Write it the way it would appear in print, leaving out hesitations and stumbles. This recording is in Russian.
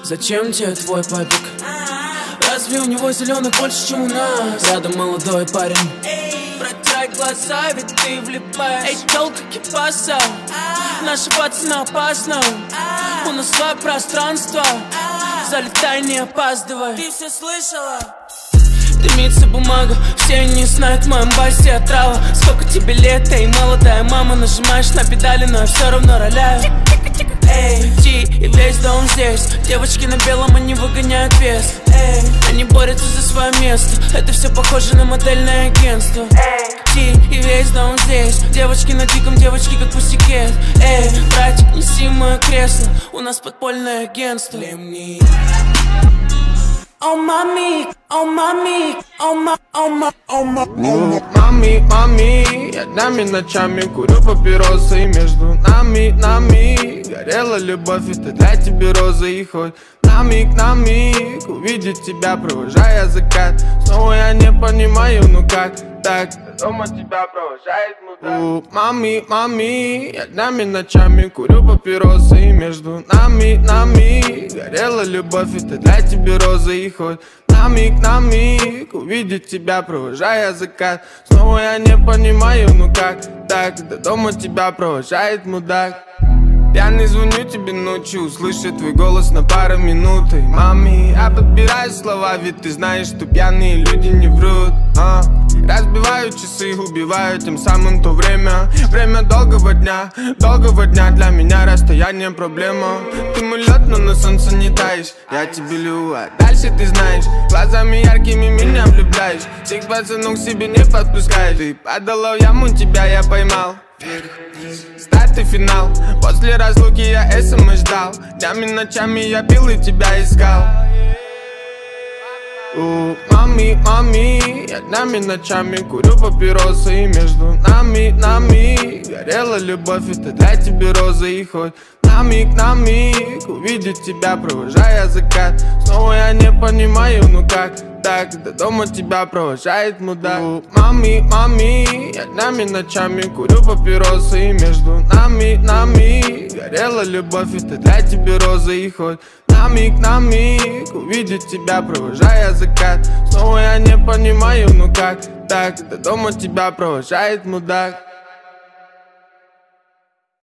Зачем тебе твой папик? Разве у него зеленых больше, чем у нас? Рядом молодой парень. Протирай глаза, ведь ты влипаешь. Эй, толка кипаса, наша пацана опасна. У нас свое пространство, залетай, не опаздывай. Ты все слышала? Дымится бумага, все не знают, в моем басе отрава. Сколько тебе лет, эй, молодая мама. Нажимаешь на педали, но я все равно роляю. Эй, иди и весь дом здесь. Девочки на белом, они выгоняют вес. Эй, они борются за свое место. Это все похоже на модельное агентство. Эй, иди и весь дом здесь. Девочки на диком, девочки как пусикет. Эй, братик, неси мое кресло. У нас подпольное агентство. Oh mami, oh mami, oh ma, oh ma, oh ma, oh мами, мами, я днями ночами курю папиросы. И между нами горела любовь, это для тебя роза. И хоть на миг увидеть тебя, провожая закат. Снова я не понимаю, ну как так? Дома тебя провожает мудак. Мами, я днями ночами курю папиросы. И между нами горела любовь, это для тебя роза. И хоть на миг увидеть тебя, провожая закат. Снова я не понимаю, ну как так? До дома тебя провожает мудак. Пьяный звоню тебе ночью, услышать твой голос на пару минут. И, мами, я подбираю слова, ведь ты знаешь, что пьяные люди не врут. Разбиваю часы, убиваю тем самым то время. Время долгого дня для меня расстояние проблема. Ты мой лед, но на солнце не таешь. Я тебе лю, а дальше ты знаешь. Глазами яркими меня влюбляешь. Всех пацанов к себе не подпускаешь. Ты падала в яму, тебя я поймал. Старт и финал. После разлуки я СМС ждал. Днями ночами я пил и тебя искал. Мами, я днями ночами курю папиросы. И между нами горела любовь, это для тебя роза. И хоть на миг увидеть тебя, провожая закат. Снова я не понимаю, ну как так? До дома тебя провожает мудак. Мами, я днями ночами курю папиросы. И между нами горела любовь, это для тебя роза. И хоть на миг увидеть тебя, провожая закат. Снова я не понимаю, ну как так? До дома тебя провожает мудак.